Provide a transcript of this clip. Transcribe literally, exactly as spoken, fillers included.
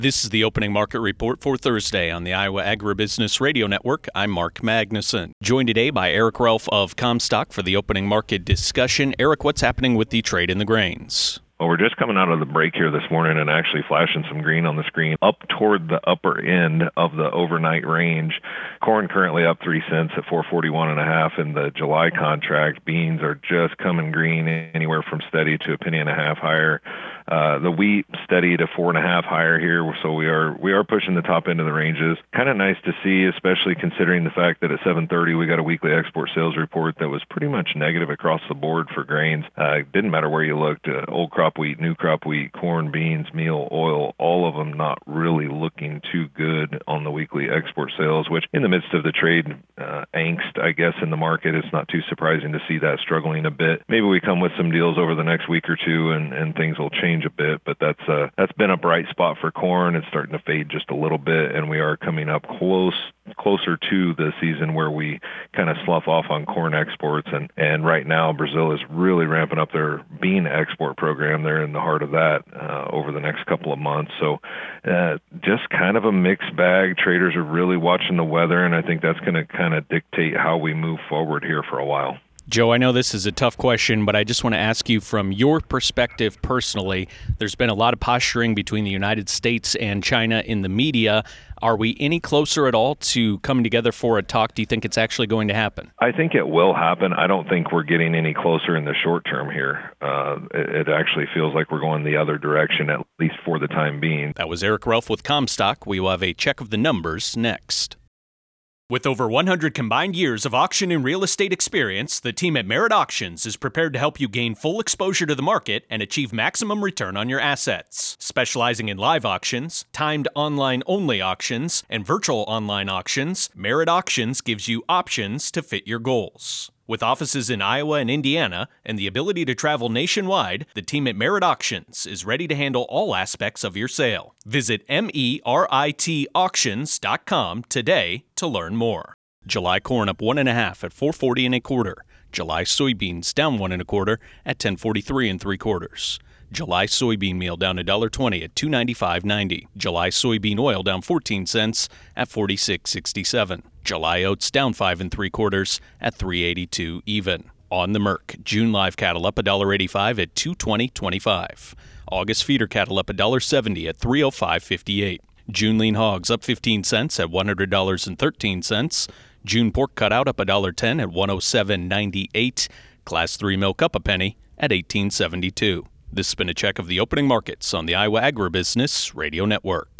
This is the opening market report for Thursday on the Iowa Agribusiness Radio Network. I'm Mark Magnuson. Joined today by Eric Ralph of Comstock for the opening market discussion. Eric, what's happening with the trade in the grains? Well, we're just coming out of the break here this morning and actually flashing some green on the screen up toward the upper end of the overnight range. Corn currently up three cents at four forty-one and a half in the July contract. Beans are just coming green, anywhere from steady to a penny and a half higher. Uh, the wheat steady to four and a half higher here, so we are we are pushing the top end of the ranges. Kind of nice to see, especially considering the fact that at seven thirty we got a weekly export sales report that was pretty much negative across the board for grains. Uh, it didn't matter where you looked, uh, old crop wheat, new crop wheat, corn, beans, meal, oil, all of them not really looking too good on the weekly export sales, which in the midst of the trade uh, angst, I guess, in the market, it's not too surprising to see that struggling a bit. Maybe we come with some deals over the next week or two and, and things will change a bit, but that's uh, that's been a bright spot for corn. It's starting to fade just a little bit, and we are coming up close closer to the season where we kind of slough off on corn exports, and and right now Brazil is really ramping up their bean export program. They're in the heart of that uh, over the next couple of months, so uh, just kind of a mixed bag. Traders are really watching the weather, and I think that's going to kind of dictate how we move forward here for a while. Joe, I know this is a tough question, but I just want to ask you from your perspective personally. There's been a lot of posturing between the United States and China in the media. Are we any closer at all to coming together for a talk? Do you think it's actually going to happen? I think it will happen. I don't think we're getting any closer in the short term here. Uh, it, it actually feels like we're going the other direction, at least for the time being. That was Eric Ralph with Comstock. We will have a check of the numbers next. With over one hundred combined years of auction and real estate experience, the team at Merit Auctions is prepared to help you gain full exposure to the market and achieve maximum return on your assets. Specializing in live auctions, timed online-only auctions, and virtual online auctions, Merit Auctions gives you options to fit your goals. With offices in Iowa and Indiana and the ability to travel nationwide, the team at Merit Auctions is ready to handle all aspects of your sale. Visit merit auctions dot com today to learn more. July corn up one and a half at four forty and a quarter. July soybeans down one and a quarter at ten forty-three and three quarters. July soybean meal down one dollar twenty at two ninety-five ninety. July soybean oil down fourteen cents at forty-six sixty-seven. July oats down five and three quarters at three eighty-two even. On the Merc, June live cattle up one dollar eighty-five at two twenty twenty-five. August feeder cattle up one dollar seventy at three oh five fifty-eight. June lean hogs up fifteen cents at one hundred dollars and thirteen cents. June pork cutout up one dollar ten at one oh seven ninety-eight. Class three milk up a penny at eighteen seventy-two. This has been a check of the opening markets on the Iowa Agribusiness Radio Network.